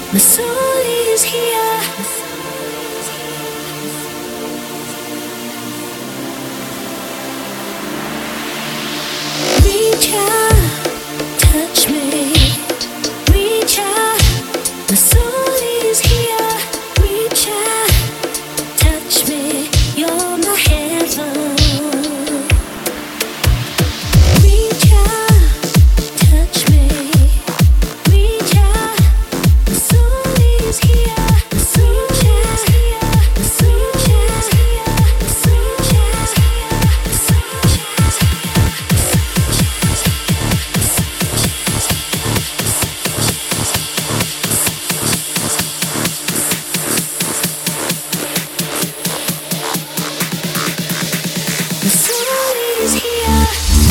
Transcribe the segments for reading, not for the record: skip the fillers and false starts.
My soul is here. Reach out, touch me. Reach out, my soul is here. Reach out, touch me. You're my heaven. Reach out, touch me. Reach out, my soul is here. My soul is here. My soul is here. My soul is here. My soul is My soul is here.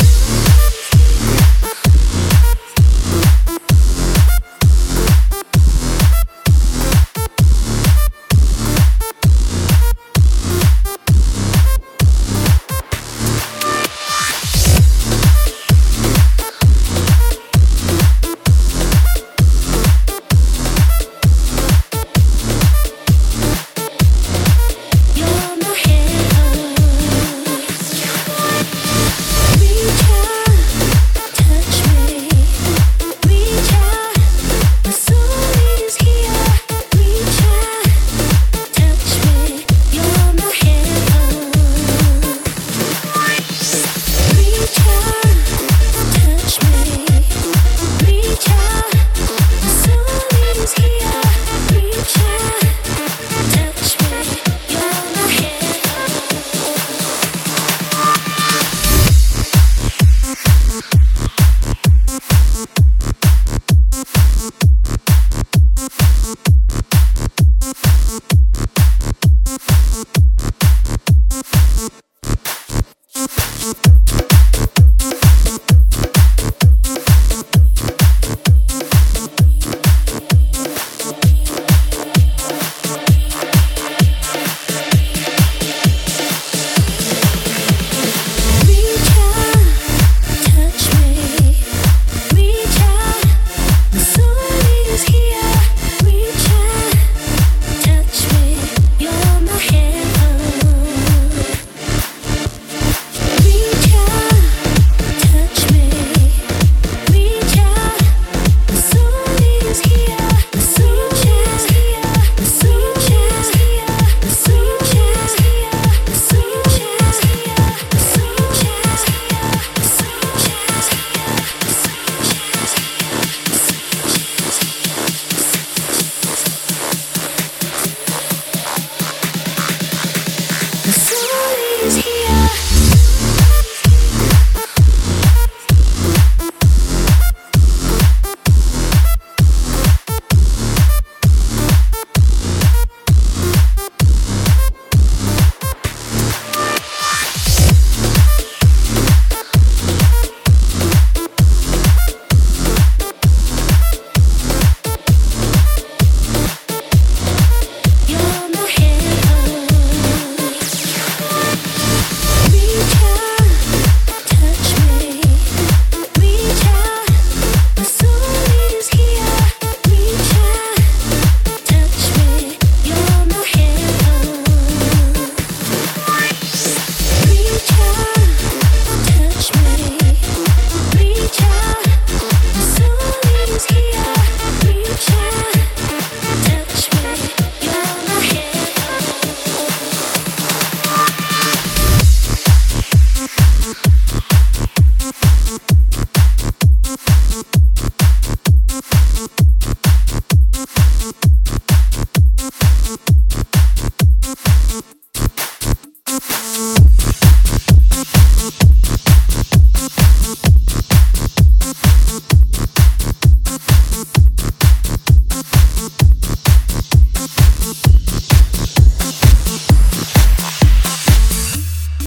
You're my heaven. Reach out, touch me. Reach out, my soul is here. Reach out, touch me. You're my heaven. Reach out, touch me. Reach out, my soul is here. Reach out, touch me. You're my heaven.